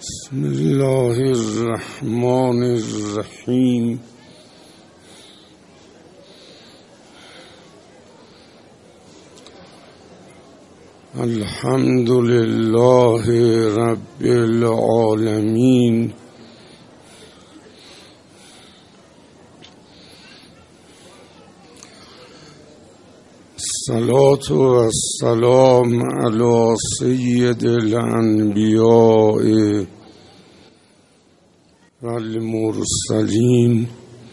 بسم الله الرحمن الرحیم. الحمد لله رب العالمین. الصلاة والسلام علی سید الانبیاء والمرسلین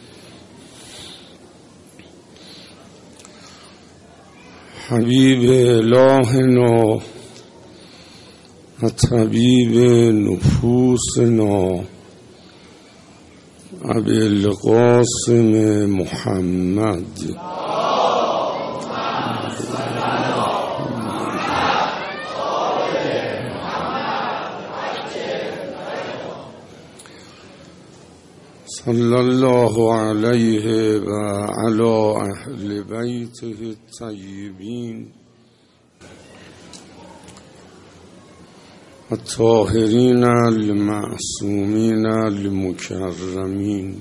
حبیب الهنا و طبیب نفوسنا ابی القاسم محمد. صلی الله علیه و علی اهل بیته الطیبین الطاهرین المعصومین المکرمین.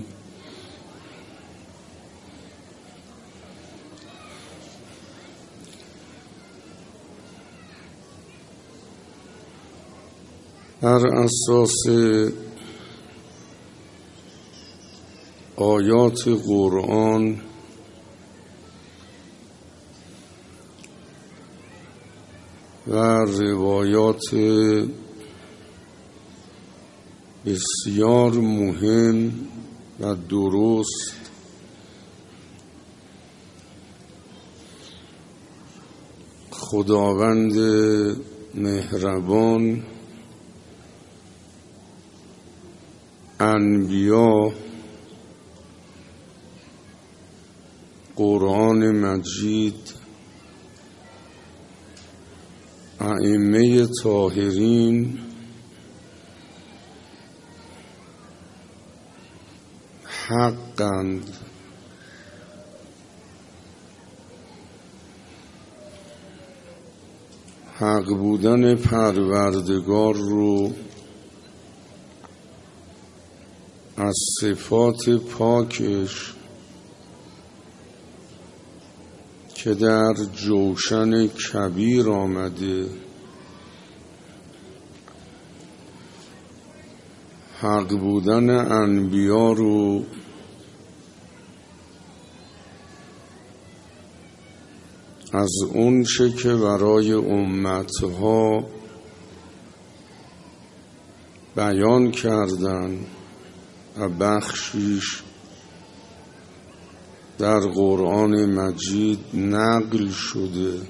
بر اساس آیات قرآن و روایات بسیار مهم و درست خداوند مهربان انبیا قرآن مجید ائمه طاهرین حقند حق بودن پروردگار رو از صفات پاکش که در جوشن کبیر آمده حق بودن انبیا رو از اون چه که برای امتها بیان کردن و بخشیش در قرآن مجید نقل شده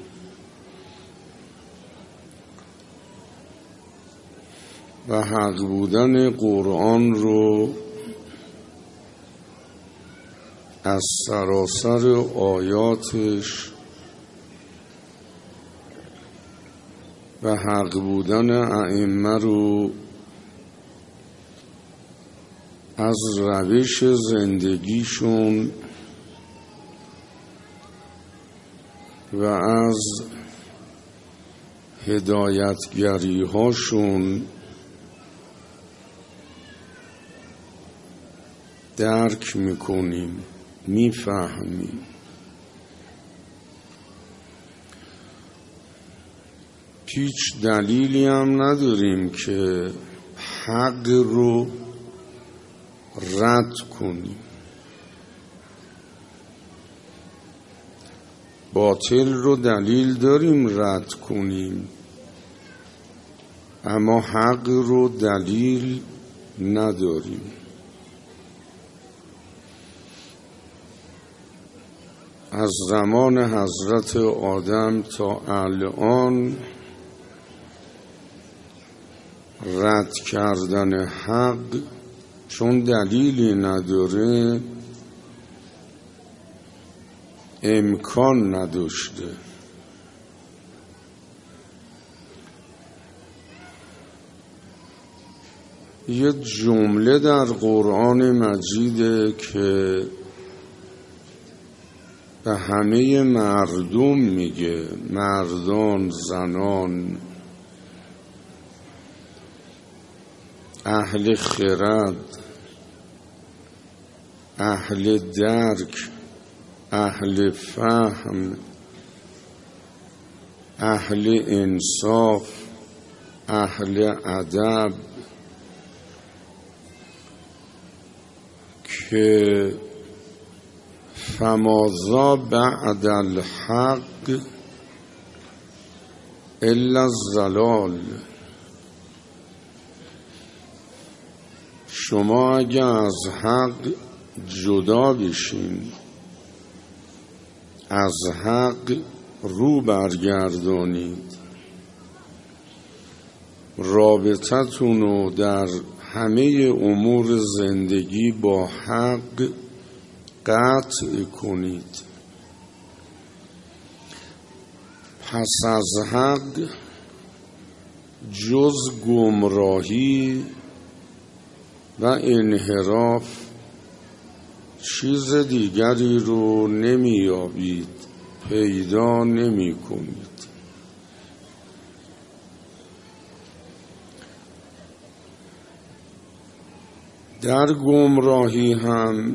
و حق بودن قرآن رو از سراسر آیاتش و حق بودن ائمه رو از روش زندگیشون و از هدایتگری هاشون درک میکنیم، میفهمیم. هیچ دلیلی هم نداریم که حق رو رد کنیم. باطل رو دلیل داریم رد کنیم، اما حق رو دلیل نداریم. از زمان حضرت آدم تا الان رد کردن حق چون دلیلی نداره امکان نداشته. یه جمله در قرآن مجیده که به همه مردم میگه، مردان، زنان، اهل خرد، اهل درک، اهل فهم، اهل انصاف، اهل ادب، که فماذا بعد الحق الا الضلال. شما اگه از حق جدا بشین، از حق رو برگردانید، رابطتون رو در همه امور زندگی با حق قطع کنید، پس از حق جز گمراهی و انحراف چیز دیگری رو نمیابید، پیدا نمی کنید. در گمراهی هم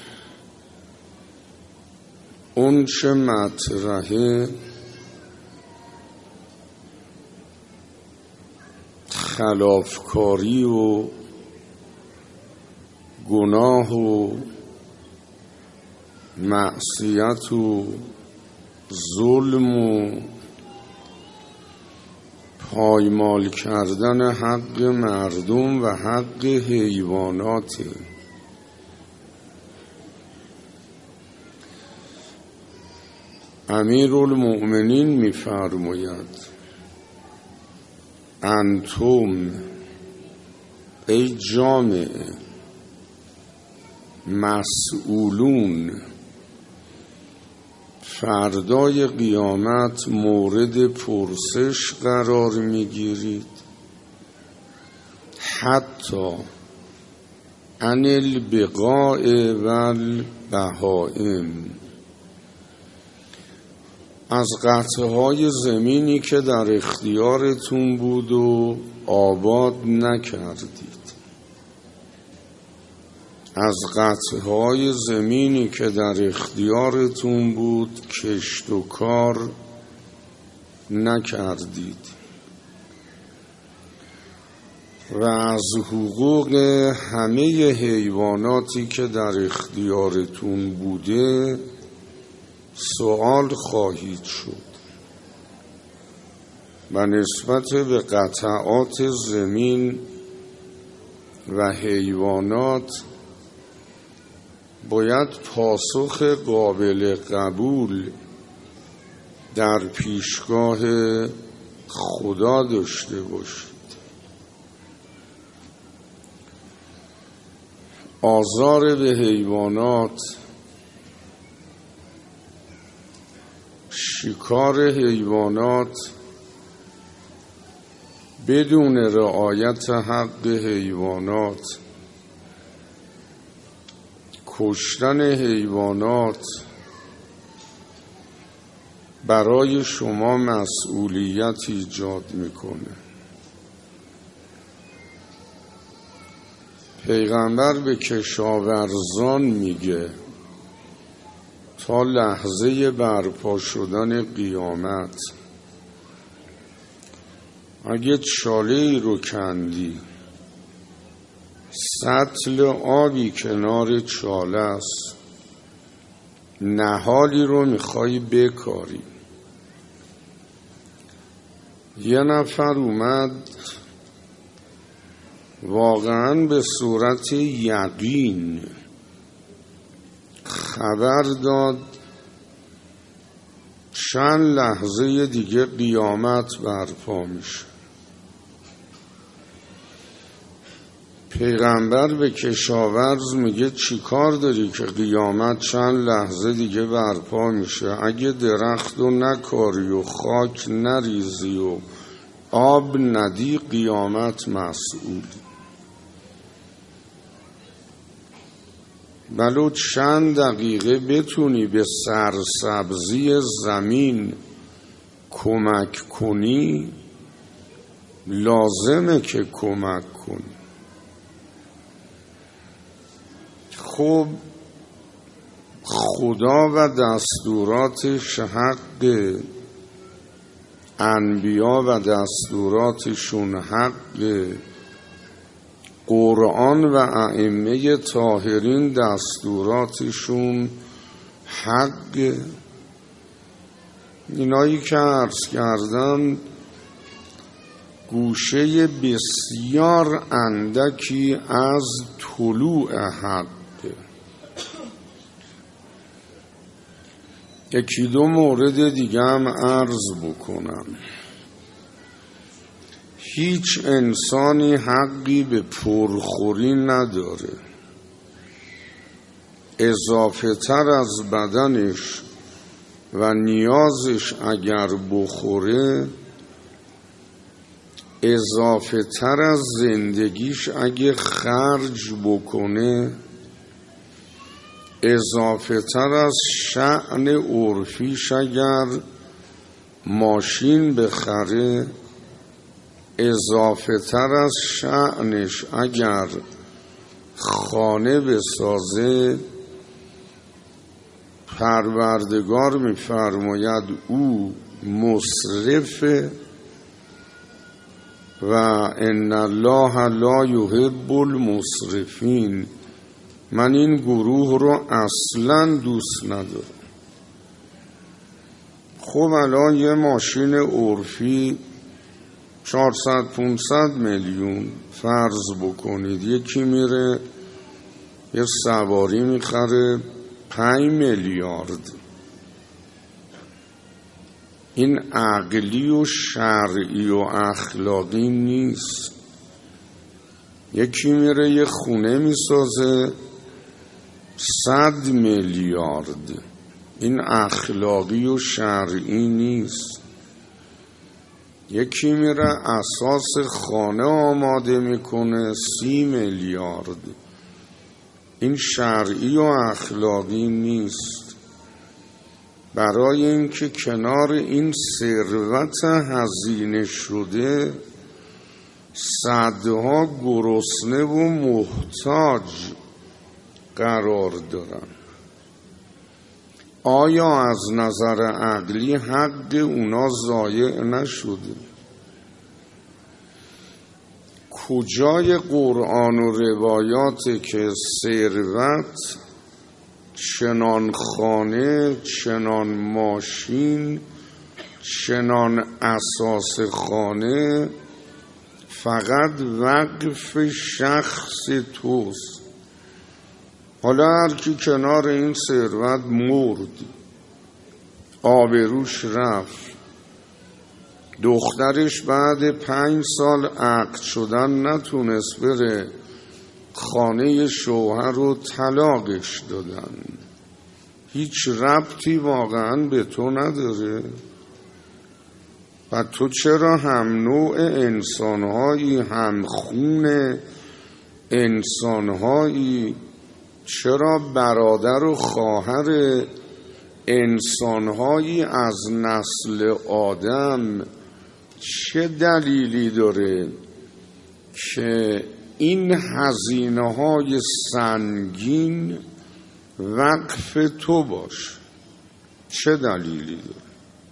اون چه مطرحه خلافکاری و گناه و معصیت و ظلم و پایمال کردن حق مردم و حق حیوانات. امیرالمؤمنین می‌فرماید انتم ای جامعه مسئولون، فردای قیامت مورد پرسش قرار میگیرید، حتی عن البقاع و البهائم، از قطعه‌های زمینی که در اختیارتون بود و آباد نکردید، از قطعه‌های زمینی که در اختیارتون بود کشت و کار نکردید، و از حقوق همه حیواناتی که در اختیارتون بوده سوال خواهید شد. و نسبت به قطعات زمین و حیوانات باید پاسخ قابل قبول در پیشگاه خدا داشته باشید. آزار به حیوانات، شکار حیوانات بدون رعایت حق حیوانات، کشتن حیوانات برای شما مسئولیت ایجاد میکنه. پیغمبر به کشاورزان میگه تا لحظه برپا شدن قیامت اگه چاله‌ای رو کندی، سطل آبی کنار چاله است، نهالی رو میخوای بکاری، یه نفر اومد واقعا به صورت یقین خبر داد چند لحظه دیگه قیامت برپا میشه. پیغمبر به کشاورز میگه چی کار داری که قیامت چند لحظه دیگه برپا میشه؟ اگه درخت رو نکاری و خاک نریزی و آب ندی قیامت مسئولی. ولو چند دقیقه بتونی به سرسبزی زمین کمک کنی لازمه که کمک کنی. خب خدا و دستوراتش حق، انبیا و دستوراتشون حق، قرآن و ائمه طاهرین دستوراتشون حق. اینایی که عرض کردم گوشه بسیار اندکی از طلوع حق. یکی دو مورد دیگه هم عرض بکنم. هیچ انسانی حقی به پرخوری نداره. اضافه تر از بدنش و نیازش اگر بخوره، اضافه تر از زندگیش اگه خرج بکنه، اضافه تر از شأن عرفیش اگر ماشین بخره، اضافه تر از شأنش اگر خانه بسازه، پروردگار می‌فرماید او مسرفه و ان الله لا یحب المسرفین. من این گروه رو اصلا دوست ندارم. خب الان یه ماشین عرفی 400-500 میلیون فرض بکنید، یکی میره یه سواری میخره 5 میلیارد. این عقلی و شرعی و اخلاقی نیست. یکی میره یه خونه میسازه 100 میلیارد. این اخلاقی و شرعی نیست. یکی میره اساس خانه آماده میکنه 30 میلیارد. این شرعی و اخلاقی نیست. برای اینکه کنار این ثروت هزینه شده صدها گرسنه و محتاج قرار دارن. آیا از نظر عقلی حق اونا ضایع نشده؟ کجای قرآن و روایاته که ثروت، چنان خانه، چنان ماشین، چنان اساس خانه فقط وقف شخص توست؟ حالا هر کی کنار این ثروت مرد، آبروش رفت، دخترش بعد 5 سال عقد شدن نتونست بره خانه شوهر رو طلاقش دادن، هیچ ربطی واقعا به تو نداره. و تو چرا هم نوع انسانهایی، هم خون انسانهایی، چرا برادر و خواهر انسانهایی از نسل آدم، چه دلیلی داره که این هزینه‌های سنگین وقف تو باش؟ چه دلیلی داره؟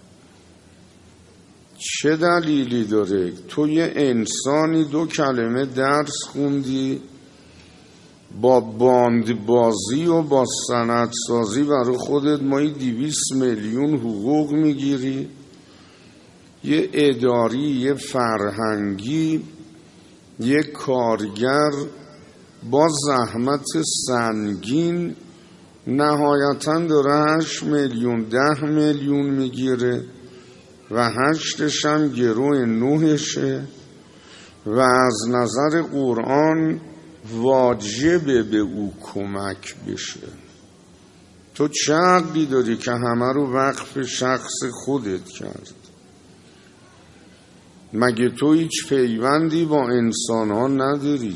چه دلیلی داره؟ تو یه انسانی 2 کلمه درس خوندی، با باندبازی و با سندسازی برای خودت مایی 200 میلیون حقوق میگیری، یه اداری، یه فرهنگی، یه کارگر با زحمت سنگین نهایتاً داره 8 میلیون 10 میلیون میگیره و 8ش هم گروه 9شه و از نظر قرآن واجبه به او کمک بشه. تو چه حقی داری که همه رو وقف شخص خودت کرد؟ مگه تو هیچ پیوندی با انسان ها نداری؟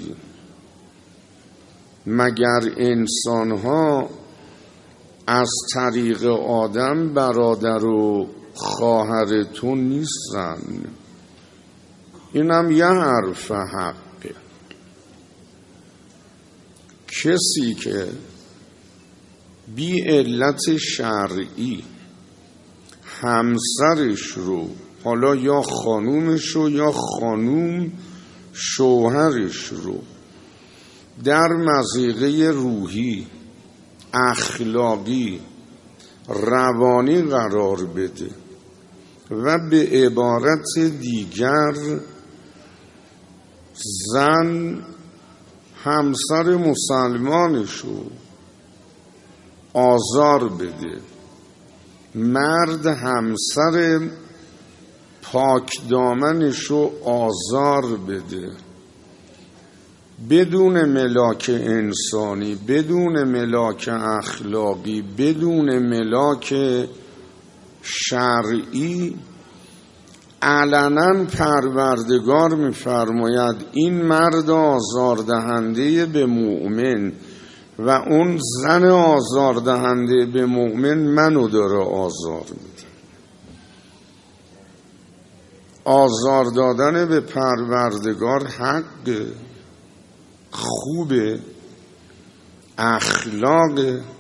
مگر انسان ها از طریق آدم برادر و خواهر تو نیستن؟ اینم یه حرف حقه. کسی که بی علت شرعی همسرش رو، حالا یا خانومش رو یا خانوم شوهرش رو، در مضیقه روحی، اخلاقی، روانی قرار بده و به عبارت دیگر زن همسر مسلمانش رو آزار بده، مرد همسر پاک دامنش رو آزار بده، بدون ملاک انسانی، بدون ملاک اخلاقی، بدون ملاک شرعی، علنا پروردگار می‌فرماید این مرد آزاردهنده به مؤمن و اون زن آزاردهنده به مؤمن منو داره آزار میده. آزار دادن به پروردگار حق، خوبه، اخلاق.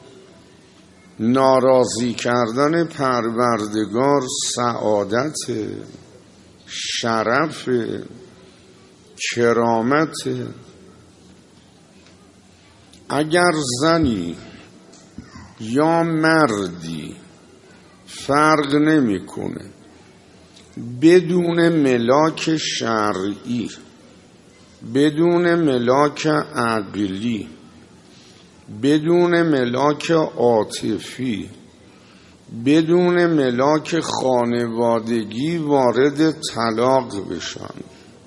ناراضی کردن پروردگار سعادت، شرف، کرامت. اگر زنی یا مردی فرق نمیکنه بدون ملاک شرعی، بدون ملاک عقلی، بدون ملاک عاطفی، بدون ملاک خانوادگی وارد طلاق بشن،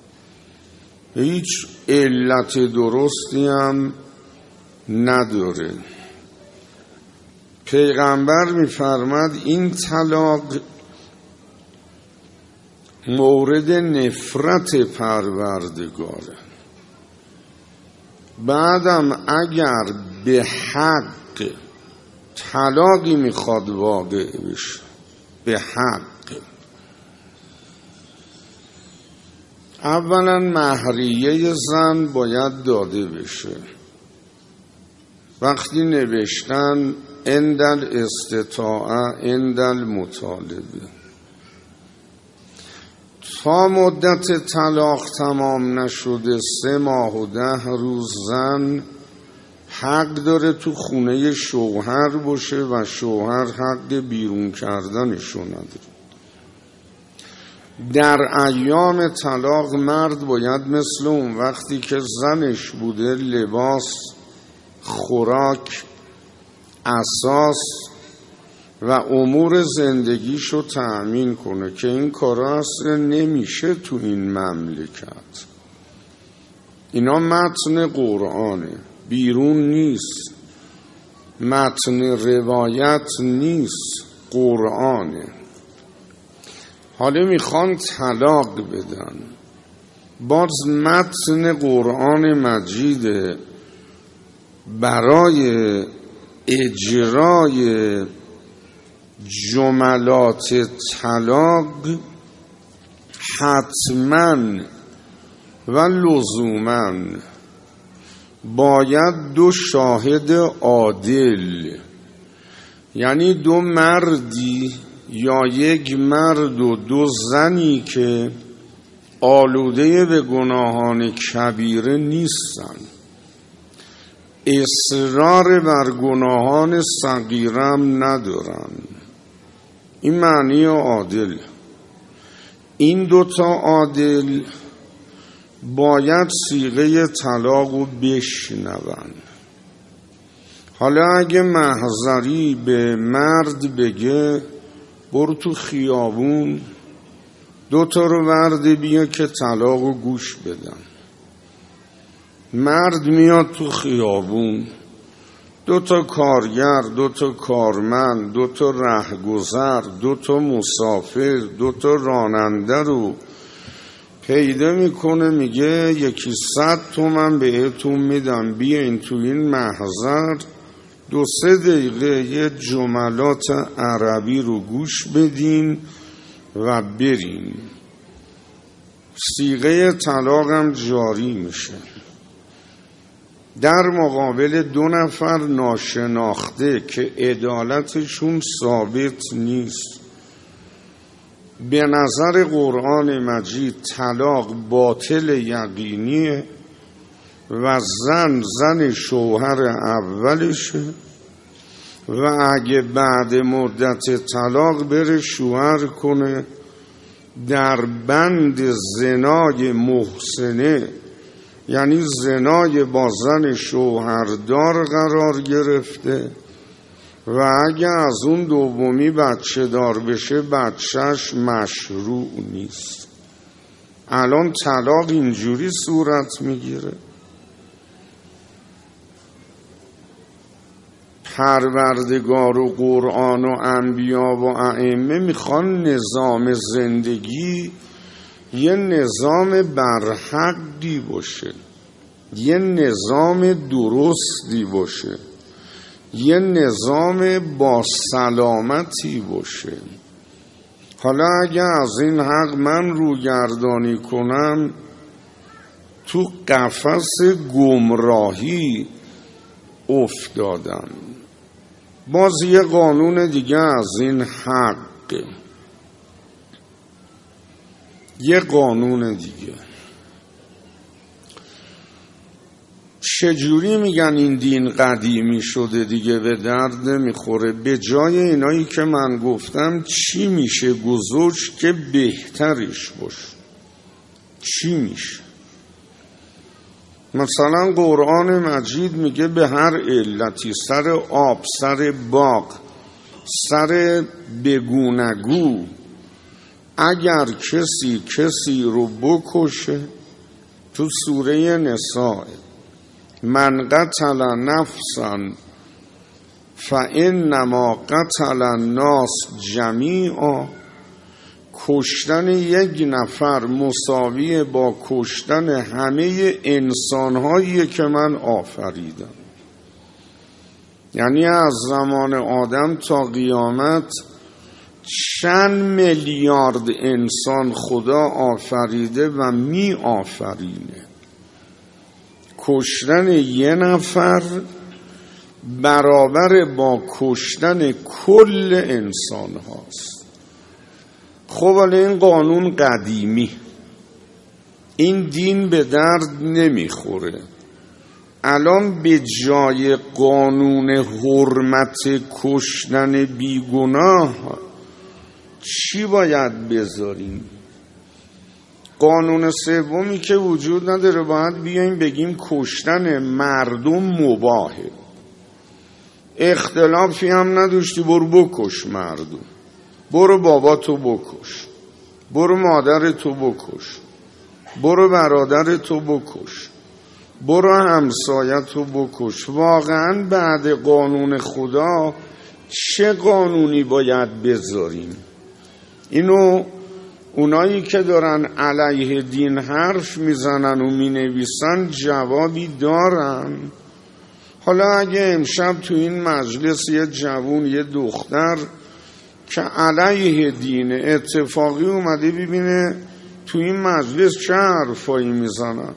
هیچ علت درستی هم نداره. پیغمبر می‌فرماد این طلاق مورد نفرت پروردگاره. بعدم اگر به حق طلاقی میخواد واقع بشه، به حق، اولا مهریه زن باید داده بشه. وقتی نوشتن عند الاستطاعه عند المطالبه، تا مدت طلاق تمام نشده 3 ماه و 10 روز زن حق داره تو خونه شوهر باشه و شوهر حق بیرون کردنشو نداره. در ایام طلاق مرد باید مثل اون وقتی که زنش بوده لباس، خوراک، اساس و امور زندگیشو تأمین کنه که این کارا اصلا نمیشه تو این مملکت. اینا متن قرآنه، بیرون نیست، متن روایت نیست، قرآنه. حالا میخوان طلاق بدن، باز متن قرآن مجید برای اجرای جملات طلاق حتما و لزوما باید 2 شاهد عادل، یعنی 2 مردی یا 1 مرد و 2 زنی که آلوده به گناهان کبیره نیستن، اصرار بر گناهان صغیرم ندارن. این معنی عادل. این 2 تا عادل باید صیغه طلاق رو بشنون. حالا اگه محضری به مرد بگه برو تو خیابون 2 تا رو ورد بیا که طلاق رو گوش بدن، مرد میاد تو خیابون 2 تا کارگر، 2 تا کارمند، 2 تا رهگذر، 2 تا مسافر، 2 تا راننده رو پیدا میکنه، میگه 100 تومن بهتون میدم بیاین تو این محضر 2-3 دقیقه یه جملات عربی رو گوش بدین و برین. صیغه طلاق هم جاری میشه. در مقابل 2 نفر ناشناخته که عدالتشون ثابت نیست. به نظر قرآن مجید طلاق باطل یقینیه و زن شوهر اولشه و اگه بعد مدت طلاق بره شوهر کنه در بند زنای محسنه، یعنی زنای با زن شوهردار قرار گرفته و اگه از اون دومی بچه دار بشه بچهش مشروع نیست. الان طلاق اینجوری صورت میگیره. پروردگار و قرآن و انبیا و ائمه میخوان نظام زندگی یه نظام برحقی باشه، یه نظام درستی باشه، یه نظام با سلامتی باشه. حالا اگه از این حق من روگردانی کنم تو قفس گمراهی افتادم. باز یه قانون دیگه از این حق، یه قانون دیگه. چجوری میگن این دین قدیمی شده دیگه به درد نمیخوره؟ به جای اینایی که من گفتم چی میشه گذاشت که بهترش باشه؟ چی میشه؟ مثلا قرآن مجید میگه به هر علتی، سر آب، سر باغ، سر بگونگو، اگر کسی رو بکشه، تو سوره نساء، من قتل نفسا فانما قتل الناس جمیعا، کشتن یک نفر مساوی با کشتن همه انسانهایی که من آفریدم. یعنی از زمان آدم تا قیامت چند میلیارد انسان خدا آفریده و می آفرینه. کشتن یه نفر برابر با کشتن کل انسان هاست. خب ولی این قانون قدیمی، این دین به درد نمیخوره. الان به جای قانون حرمت کشتن بیگناه چی باید بذاریم؟ قانون سومی که وجود نداره، باید بیایم بگیم کشتن مردم مباهه. اختلافی هم نداشتی برو بکش مردم، برو بابا تو بکش، برو مادر تو بکش، برو برادر تو بکش، برو همسایه تو بکش. واقعا بعد قانون خدا چه قانونی باید بذاریم؟ اینو اونایی که دارن علیه دین حرف میزنن و مینویسن جوابی دارن؟ حالا اگه امشب تو این مجلس یه جوون، یه دختر که علیه دین اتفاقی اومده ببینه تو این مجلس چه حرفایی میزنن،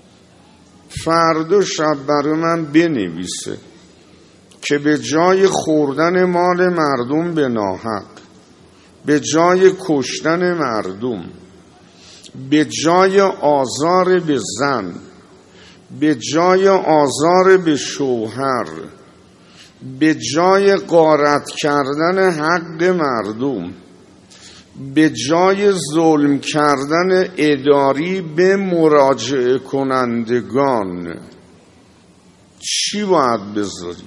فردا شب برای من بنویسه که به جای خوردن مال مردم به ناحق، به جای کشتن مردم، به جای آزار به زن، به جای آزار به شوهر، به جای غارت کردن حق مردم، به جای ظلم کردن اداری به مراجعه کنندگان چی باید بذاریم؟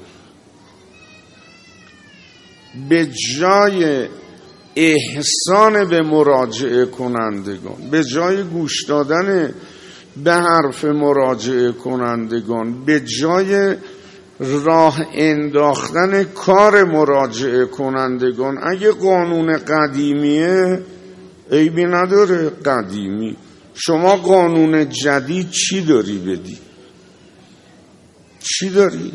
به جای احسان به مراجعه کنندگان، به جای گوش دادن به حرف مراجعه کنندگان، به جای راه انداختن کار مراجعه کنندگان، اگه قانون قدیمیه عیبی نداره قدیمی. شما قانون جدید چی داری بدی؟ چی داری؟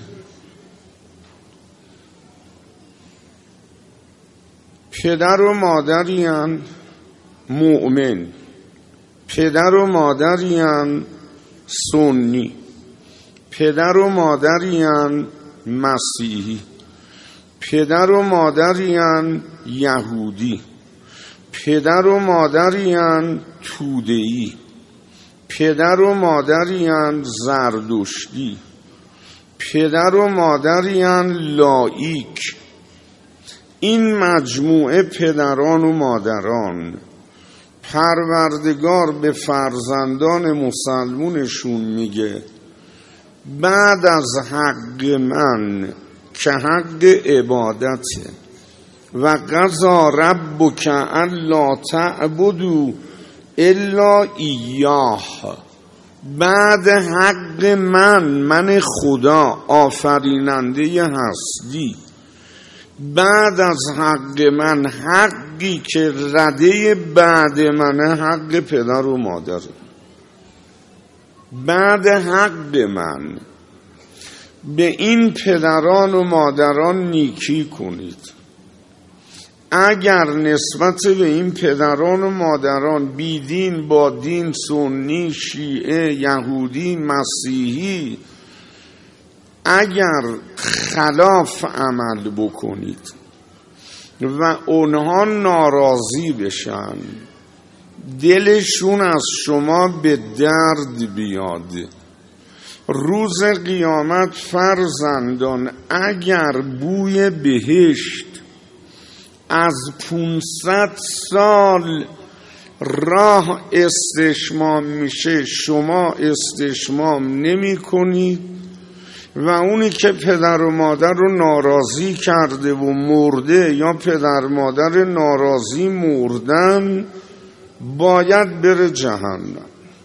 پدر و مادرین مؤمن، پدر و مادرین سنی، پدر و مادرین مسیحی، پدر و مادرین یهودی، پدر و مادرین توده‌ای، پدر و مادرین زردشتی، پدر و مادرین لایک. این مجموعه پدران و مادران پروردگار به فرزندان مسلمونشون میگه بعد از حق من که حق عبادته و قضا ربک الا تعبدوا الا ایاه، بعد حق من خدا آفریننده هستی، بعد از حق من حقی که رده بعد منه حق پدر و مادره. بعد حق من به این پدران و مادران نیکی کنید. اگر نسبت به این پدران و مادران بیدین با دین، سنی، شیعه، یهودی، مسیحی، اگر خلاف عمل بکنید و اونها ناراضی بشن، دلشون از شما به درد بیاد، روز قیامت فرزندان اگر بوی بهشت از 500 سال راه استشمام میشه شما استشمام نمی کنید و اونی که پدر و مادر رو ناراضی کرده و مرده یا پدر مادر ناراضی مردن باید بره جهنم.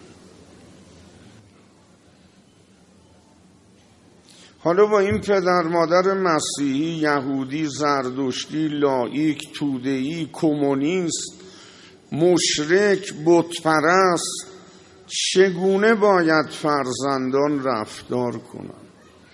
حالا با این پدر مادر مسیحی، یهودی، زردشتی، لایک، توده‌ای، کمونیست، مشرک، بتپرست چگونه باید فرزندان رفتار کنند؟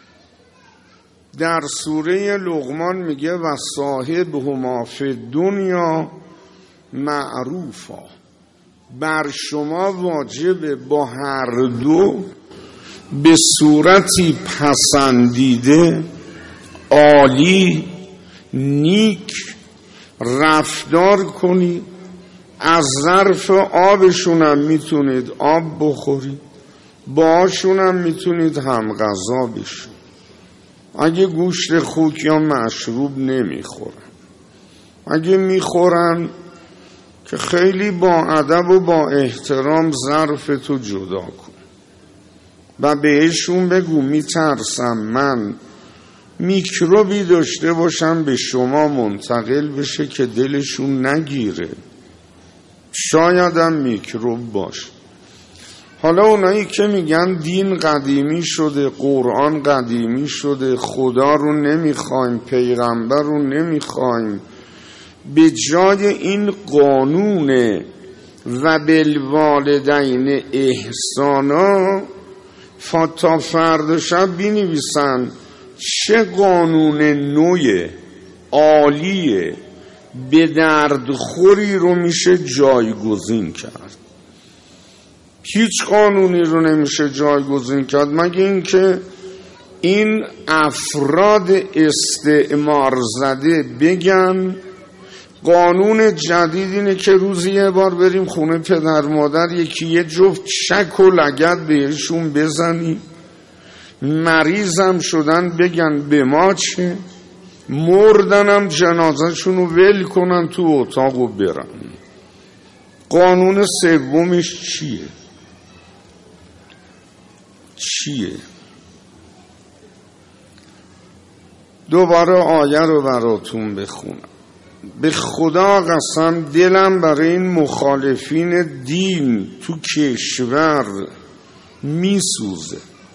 در سوره لقمان میگه و صاحبهما فی الدنیا معروفا، بر شما واجبه با هر دو به صورتی پسندیده، عالی، نیک رفتار کنید. از ظرف آبشون هم میتونید آب بخورید، باهاشون هم میتونید هم غذا بشید. اگه گوشت خوک یا مشروب نمیخورن، اگه میخورن که خیلی با ادب و با احترام ظرفتو جدا کن و بهشون بگو میترسم من میکروبی داشته باشم به شما منتقل بشه که دلشون نگیره، شایدم میکروب باشه. حالا اونایی که میگن دین قدیمی شده، قرآن قدیمی شده، خدا رو نمیخوایم، پیغمبر رو نمیخوایم، به جای این قانون و بالوالدین احسانا تا فردا شب بینویسن چه قانون نوع عالیه به دردخوری رو میشه جایگزین کرد. هیچ قانونی رو نمیشه جایگزین کرد مگه اینکه این افراد استعمار زده بگن قانون جدید اینه که روزی یه بار بریم خونه پدر مادر، یکی یه جفت چک و لگد بهشون بزنیم، مریضم شدن بگن به ما چه، مردنم جنازه‌شون رو ول کنن تو اتاق و برن. قانون سومش چیه؟ دوباره آیه رو براتون بخونم. به خدا قسم دلم برای این مخالفین دین تو کشور میسوزه،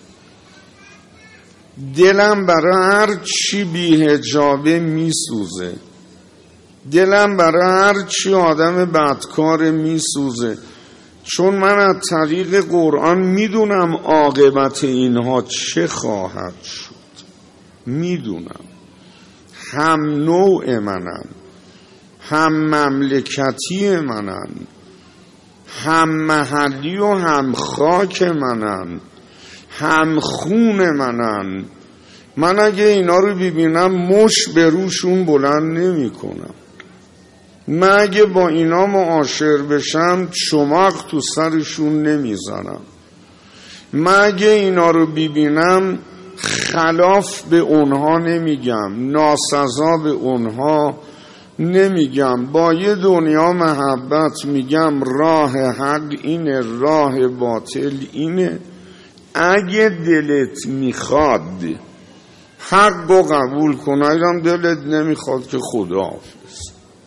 دلم برای هر چی بی‌حجابه میسوزه، دلم برای هر چی آدم بدکار میسوزه، چون من از طریق قرآن میدونم عاقبت اینها چه خواهد شد. میدونم هم نوع منن، هم مملکتی منن، هم محلی و هم خاک منن، همخون منن. من اگه اینا رو ببینم مش به روشون بلند نمی کنم. من اگه با اینا معاشر بشم چماق تو سرشون نمیزنم. من اگه اینا رو ببینم خلاف به اونها نمیگم، ناسزا به اونها نمیگم. با یه دنیا محبت میگم راه حق اینه، راه باطل اینه. اگه دلت میخواد حق رو قبول کن، اگرم دلت نمیخواد که خداحافظ.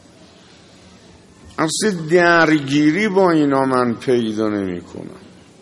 اصلا درگیری با اینا من پیدا نمی کنم.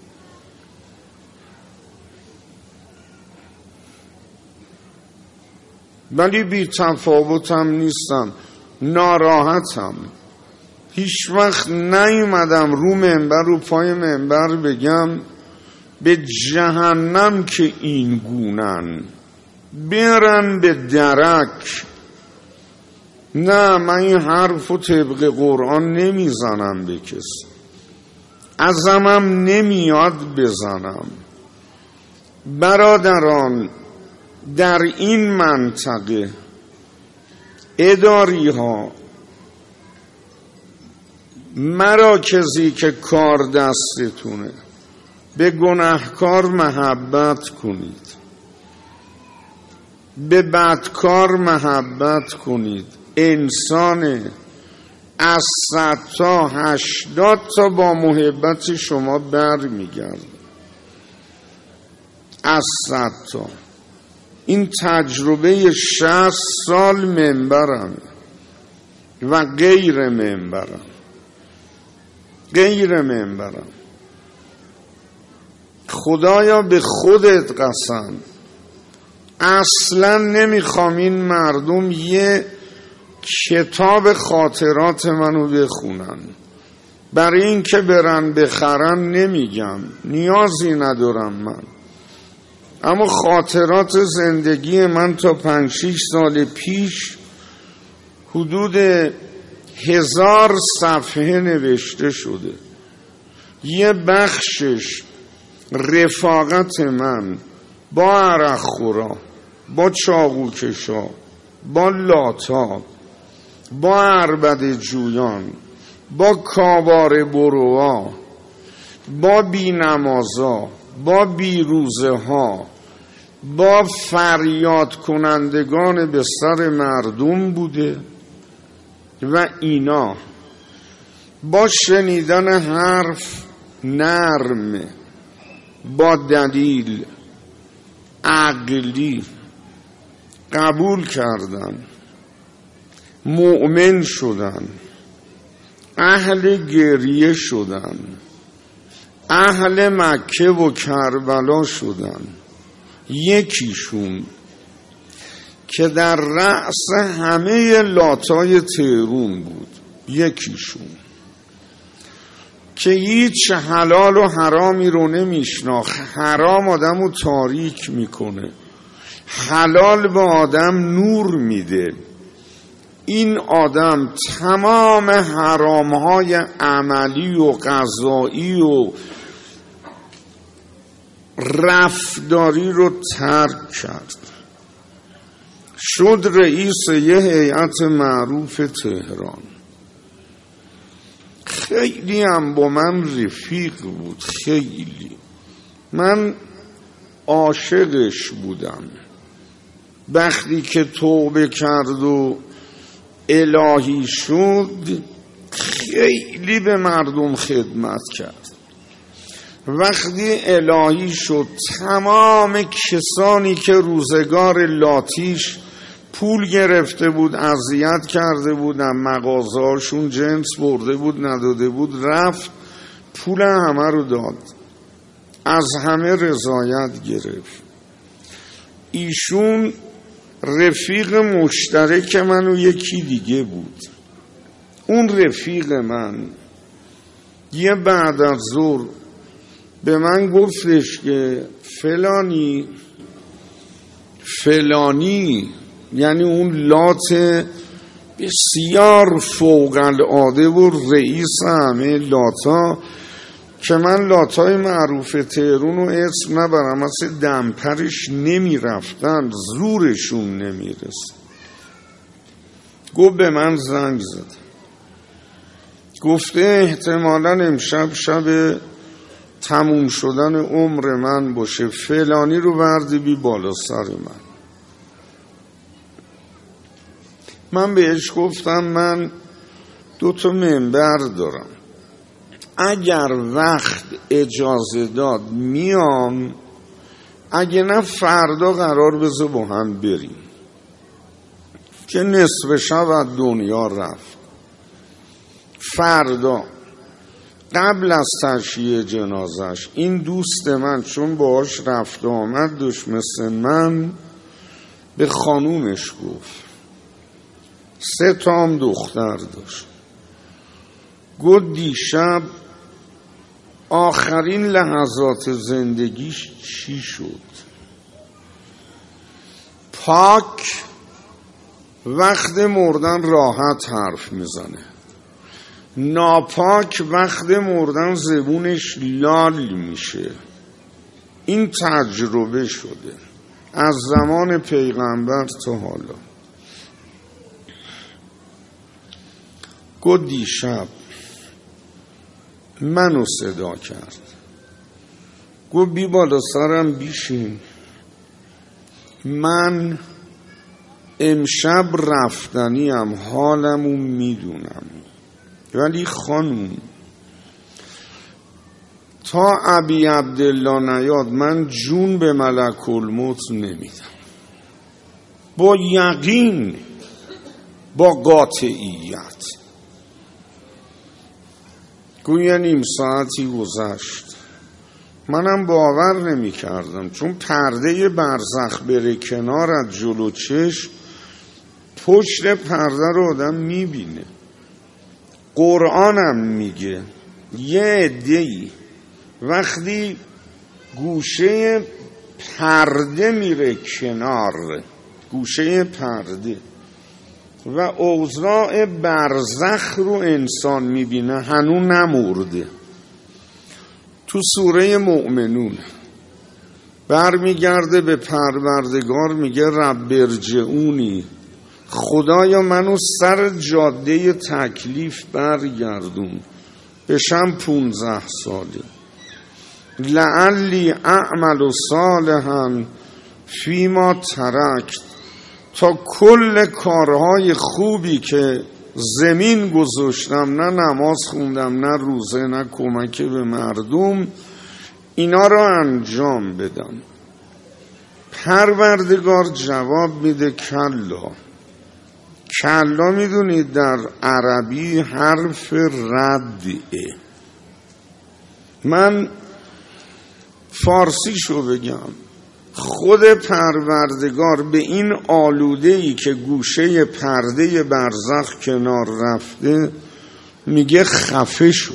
ولی بی تفاوتم نیستم، ناراحتم. هیچ وقت نیومدم رو منبر، رو پای منبر بگم به جهنم که این گونن، برن به درک. نه، من این حرف رو طبق قرآن نمیزنم به کسی، ازمم نمیاد بزنم. برادران، در این منطقه اداری ها، مراکزی که کار دستتونه، به گناهکار محبت کنید، به بدکار محبت کنید. انسان از 100 تا 80 تا با محبت شما بر میگرد. از 100 تا. این تجربه 60 سال منبرم و غیر منبرم. خدایا به خودت قسم، اصلا نمیخوام این مردم یه کتاب خاطرات منو بخونن. برای این که برن بخرن نمیگم، نیازی ندارم من. اما خاطرات زندگی من تا 5-6 سال پیش حدود 1000 صفحه نوشته شده. یه بخشش رفاقت من با عرق خورا، با چاقوکشا، با لاتا، با عربده جویان، با کابار بروا، با بینمازا، با بیروزه ها، با فریاد کنندگان به سر مردم بوده و اینا با شنیدن حرف نرم، با دلیل عقلی قبول کردن، مؤمن شدن، اهل گریه شدن، اهل مکه و کربلا شدن. یکیشون که در رأس همه لاتای تهرون بود، یکیشون که هیچ حلال و حرامی رو نمیشناخت. حرام آدم رو تاریک میکنه، حلال به آدم نور میده. این آدم تمام حرامهای عملی و قضایی و رفتاری رو ترک کرد، شد رئیس یه هیئت معروف تهران. خیلی هم با من رفیق بود، خیلی. من عاشقش بودم. وقتی که توبه کرد و الهی شد خیلی به مردم خدمت کرد. وقتی الهی شد تمام کسانی که روزگار لاتیش پول گرفته بود، اذیت کرده بودن، مغازه‌هاشون جنس برده بود نداده بود، رفت پول همه رو داد، از همه رضایت گرفت. ایشون رفیق مشترک من و یکی دیگه بود. اون رفیق من یه بعد از ظهر به من گفتش که فلانی یعنی اون لات بسیار فوق العاده و رئیس همه لاتا که من لاتای معروف تهرون رو اسم نبرم، مثل دمپرش نمی رفتن، زورشون نمی رسید. گفت به من زنگ زد، گفته احتمالاً امشب شب تموم شدن عمر من باشه، فلانی رو بردی بی بالا سر من بهش گفتم من 2 منبر دارم، اگر وقت اجازه داد میام، اگه نه فردا قرار بذار با هم بریم. که نصف شب از دنیا رفت. فردا قبل از تشییع جنازش این دوست من چون باهاش رفت آمد داشت مثل من، به خانومش گفت، 3 تا هم دختر داشت، گفت دیشب آخرین لحظات زندگیش چی شد؟ پاک وقت مردن راحت حرف میزنه، ناپاک وقت مردن زبونش لال میشه. این تجربه شده از زمان پیغمبر تا حالا. گفت دیشب منو صدا کرد، گفت بی بالا سرم بیشین، من امشب رفتنیم، حالمو میدونم، ولی خانوم تا ابی عبدالله نیاد من جون به ملک الموت نمیدم. با یقین، با قاطعیت. گویا نیم ساعتی گذشت، منم باور نمی کردم، چون پرده برزخ بره کنار از جلو چشم، پشت پرده رو آدم میبینه. قرآنم میگه یه عده‌ای وقتی گوشه پرده میره کنار، گوشه پرده و اوضاع برزخ رو انسان میبینه، هنوز نمرده. تو سوره مؤمنون برمیگرده به پروردگار، میگه رب ارجعونی، خدایا منو سر جاده تکلیف برگردون، بشم 15 ساله، لعلی اعمل صالحا فیما ترکت، تا کل کارهای خوبی که زمین گذاشتم، نه نماز خوندم، نه روزه، نه کمک به مردم، اینا رو انجام بدم. پروردگار جواب میده کلا. کلا میدونید در عربی حرف ردیه. من فارسیشو بگم، خود پروردگار به این آلوده‌ای که گوشه پرده برزخ کنار رفته میگه خفه شو،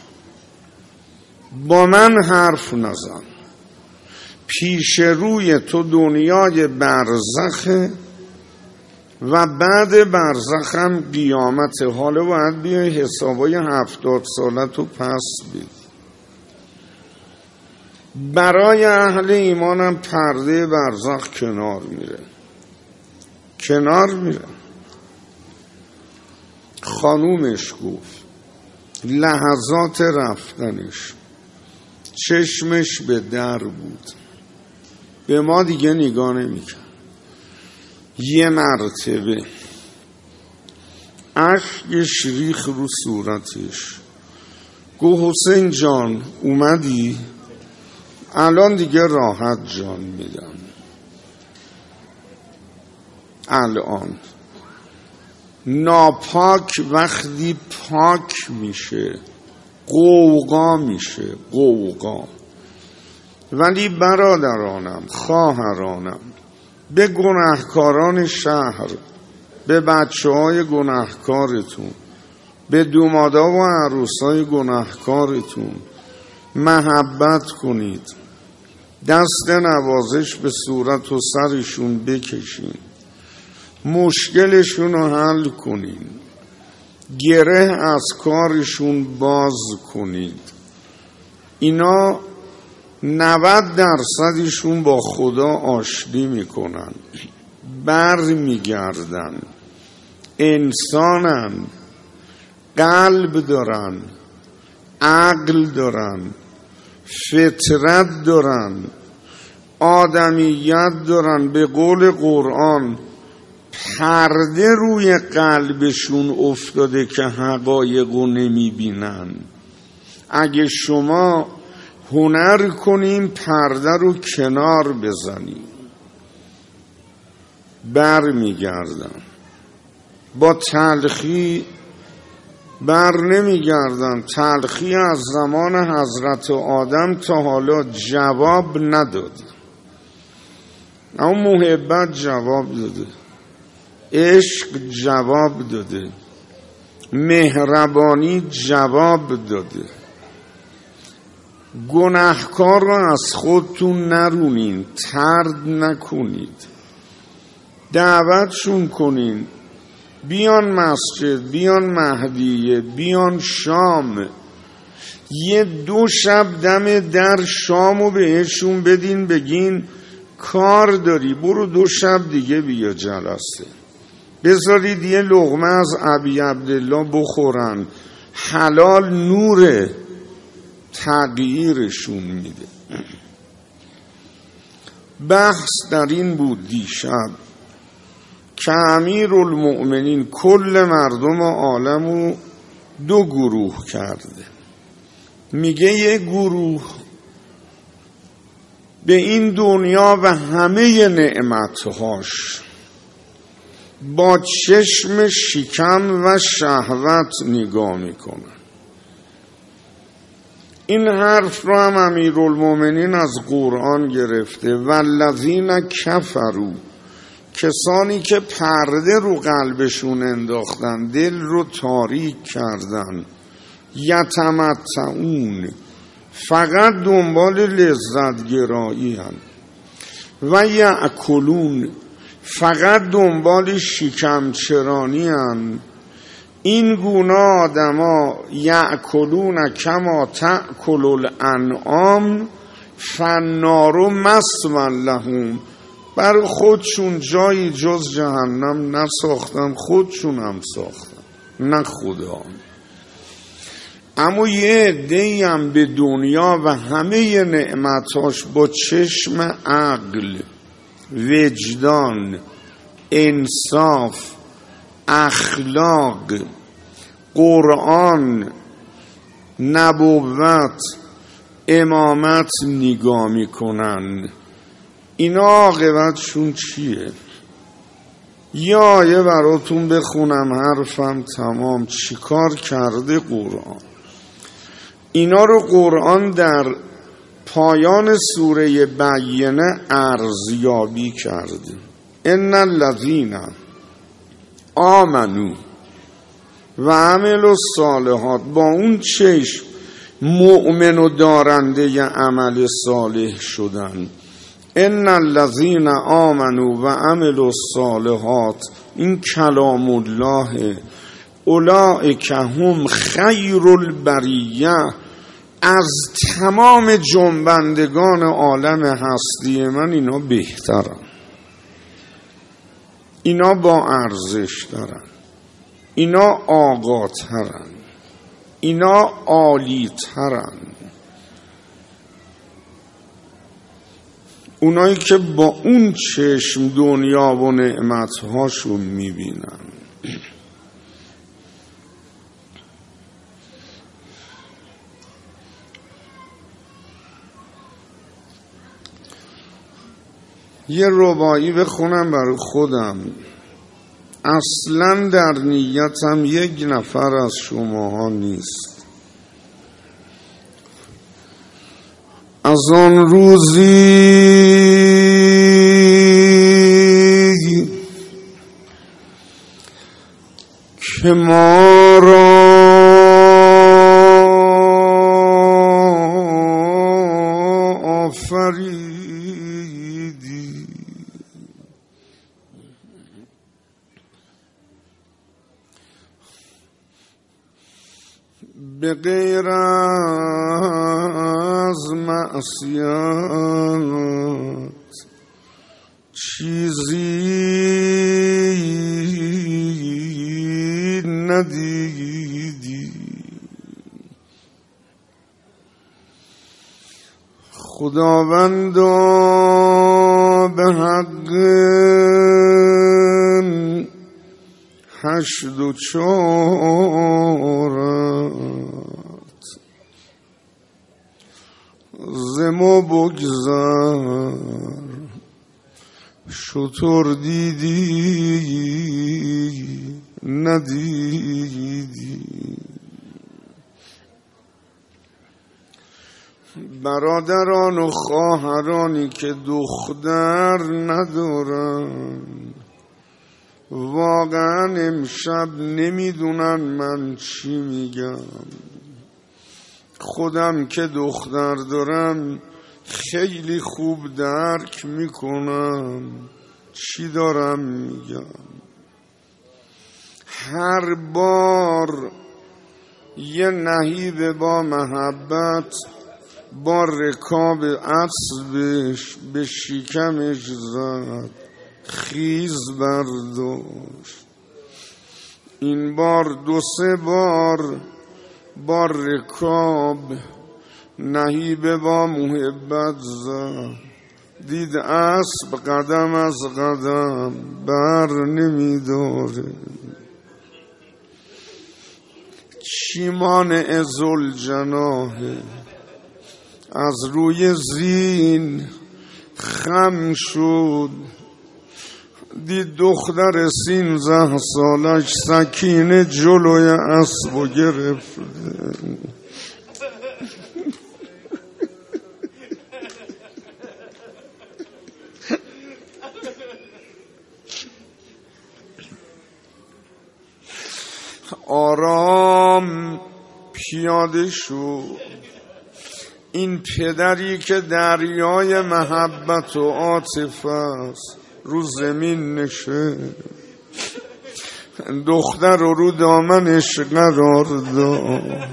با من حرف نزن، پیش روی تو دنیای برزخه و بعد برزخم قیامت. حالا باید بیای حسابای 70 سالتو پس بدی. برای اهل ایمانم پرده برزخ کنار میره. خانومش گفت لحظات رفتنش چشمش به در بود، به ما دیگه نگاه نمی‌کرد. یه مرتبه اشکش ریخ رو صورتش، گفت حسین جان اومدی؟ الان دیگه راحت جان میدم. الان ناپاک وقتی پاک میشه قوقا میشه، قوقا. ولی برادرانم، خواهرانم، به گناهکاران شهر، به بچه های گناهکارتون، به دومادا و عروسای گناهکارتون محبت کنید، دست نوازش به صورت و سرشون بکشین، مشکلشون رو حل کنین، گره از کارشون باز کنید. اینا 90% با خدا آشتی میکنن، بر میگردن، انسانن، قلب دارن، عقل دارن، فطرت دارن، آدمیت دارن. به قول قرآن پرده روی قلبشون افتاده که حقایقو نمیبینن. اگه شما هنر کنیم پرده رو کنار بزنیم، بر میگردن. با تلخی بر نمیگردن. تلخی از زمان حضرت آدم تا حالا جواب نداد، اما محبت جواب داده، عشق جواب داده، مهربانی جواب داده. گناهکار رو از خودتون نرونین، طرد نکنید، دعوتشون کنین، بیان مسجد، بیان مهدیه، بیان شام. یه 2 شب دم در شامو بهشون بدین، بگین کار داری برو 2 شب دیگه بیا جلسه. بذارید یه لقمه از ابی عبدالله بخورن، حلال نور تغییرشون میده. بحث در این بود دیشب که امیرالمؤمنین کل مردم عالمو 2 گروه کرده. میگه یه گروه به این دنیا و همه نعمتهاش با چشم شکم و شهوت نگاه میکنن. این حرف رو هم امیرالمؤمنین از قرآن گرفته. والذین کفروا، کسانی که پرده رو قلبشون انداختن، دل رو تاریک کردن، یتمتعون، فقط دنبال لذت گرایی هن، و یأکلون، فقط دنبال شکمچرانی هن. این گونه آدما یأکلون کما تأکل الانعام فالنار مثوی لهم، برای خودشون جایی جز جهنم نساختن، خودشون هم ساختن، نه خدا. اما یه عده‌ای هم به دنیا و همه نعمتاش با چشم عقل، وجدان، انصاف، اخلاق، قرآن، نبوت، امامت نگاه میکنن. اینا عاقبتشون چیه؟ یه آیه براتون بخونم حرفم تمام. چیکار کرده قرآن؟ اینا رو قرآن در پایان سوره بینه ارزیابی کرده. ان الذین آمنو و عملوا الصالحات، با اون چشم مؤمن و دارنده عمل صالح شدن. ان الذین آمنوا و عملوا الصالحات، این کلام الله، اولئک هم خیر البریه، از تمام جنبندگان عالم هستی من اینا بهترن، اینا با ارزش دارن، اینا آقاترن، اینا عالیترن. اونایی که با اون چشم دنیا و نعمتهاشون میبینن. یه رباعی بخونم برای خودم. اصلا در نیتم 1 نفر از شماها نیست. از آن روزی که ما را آفریدی، به غیر از معصیت چیزی ندیدی. خداوندا به حق 84 ز ما بگذر، شتر دیدی ندیدی. برادران و خواهرانی که دختر ندارن واقعا امشب نمیدونن من چی میگم. خودم که دختر دارم خیلی خوب درک میکنم چی دارم میگم. هر بار یه نهیب با محبت با رکاب اسبش به شکمش زد، خیز برداشت. این بار 2-3 بار با رکاب نهیب با محبت زد، دید اسب قدم از قدم بر نمیداره. چی مانع ذوالجناحه از روی زین خم شد، دید دختر 13 سالش سکینه جلوی اسبو گرفته. آرام پیاده شد. این پدری که دریای محبت و عاطفه است رو زمین نشه، دختر رو دامنش قرار داد،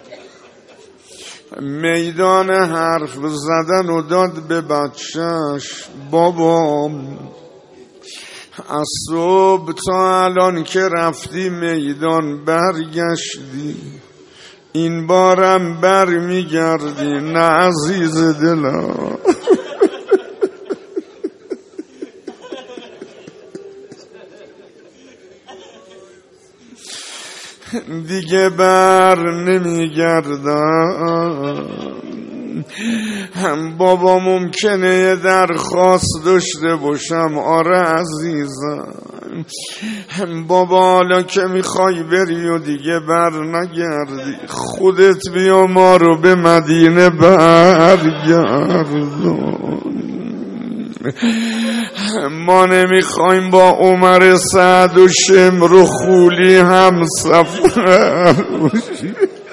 میدان حرف زدن و داد به بچهش. بابا از صبح تا الان که رفتی میدان برگشتی، این بارم بر میگردی نه عزیز دلم. دیگه بر نمیگردم. بابا ممکنه یه درخواست داشته باشم. آره عزیزم بابا، حالا که میخوای بری و دیگه بر نگردی، خودت بیا ما رو به مدینه برگردون. ما نمیخوایم با عمر سعد و شمر و خولی هم سفر باشیم.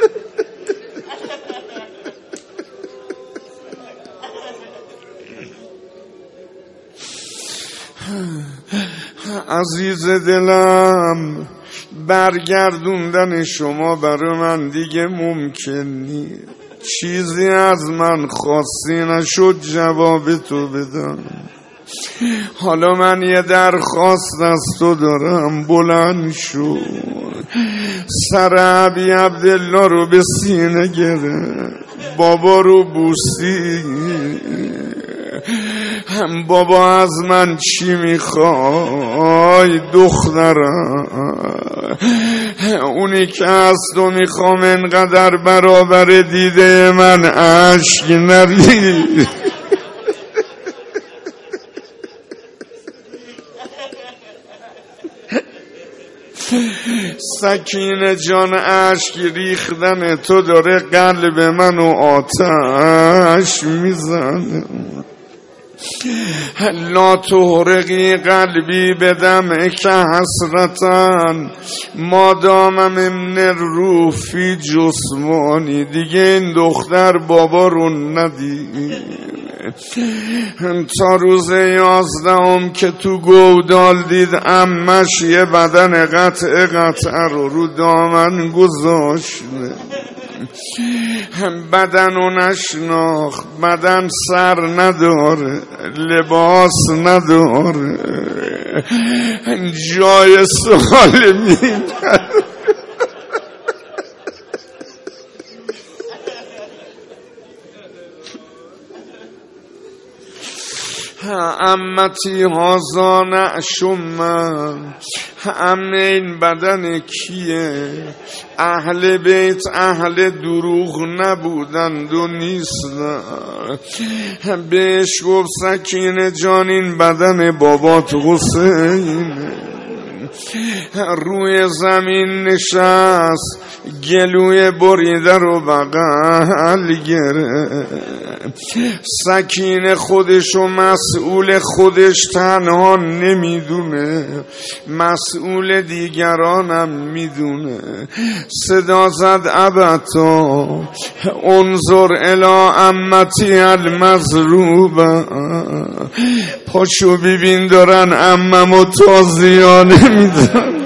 عزیز دلم برگردوندن شما برای من دیگه ممکن نیست. چیزی از من خواستی نشد جواب تو بدم. حالا من یه درخواست از تو دارم. بلند شو، سر ابی عبدالله رو به سینه گرفت، بابا رو بوسی. بابا از من چی میخوای دخترم؟ اونی که از تو میخوام انقدر برابر دیده من اشک نری. سکینه جان، اشک ریختن تو داره قلب منو آتش میزنه. لا تحرقی قلبی بدم که حسرتن ما دامم من روح فی جسمانی. دیگه این دختر بابا رو ندید تا روز 11 که تو گودال دید عمش یه بدن قطعه رو دامن گذاشته. بدن و نشناخت، بدن سر نداره، لباس نداره، جای سوال میبره. امتی هازا نعشم من، امه این بدن کیه؟ اهل بیت اهل دروغ نبودند و نیستن. بهش گفت سکینه جان این بدن بابات حسین. روی زمین نشست، گلوی بریده رو بغل گرفت. سکینه خودشو مسئول خودش تنها نمیدونه، مسئول دیگرانم میدونه. صدا زد ابتا انظر الی امتی المضروبه، پاشو ببین دارن عممو تازیانه میدن.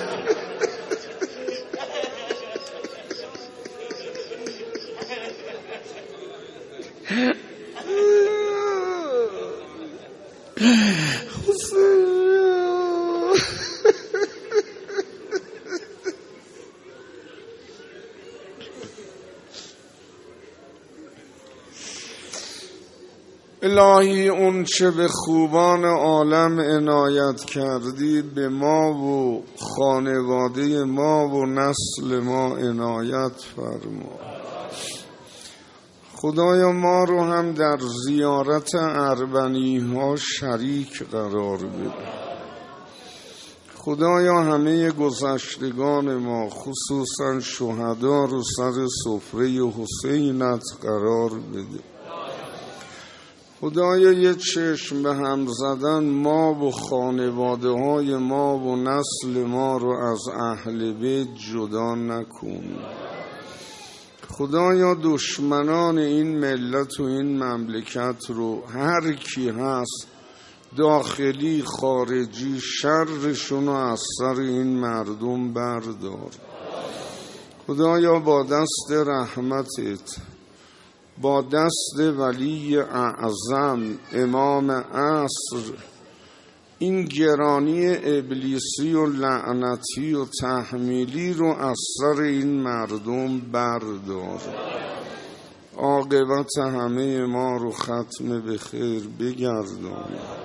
الهی اون چه به خوبان عالم عنایت کردی به ما و خانواده ما و نسل ما عنایت فرما. خدایا ما رو هم در زیارت اربنی ها شریک قرار بده. خدایا همه گذشتگان ما خصوصا شهدا رو سر سفره حسینت قرار بده. خدایا یه چشم به هم زدن ما و خانواده های ما و نسل ما رو از اهل بیت جدا نکن. خدایا دشمنان این ملت و این مملکت رو هر کی هست داخلی خارجی شرشون رو از سر این مردم بردار. خدایا با دست رحمتت، با دست ولی اعظم امام عصر این گرانی ابلیسی و لعنتی و تحمیلی رو از سر این مردم بردار. عاقبت همه ما رو ختم به خیر بگردان.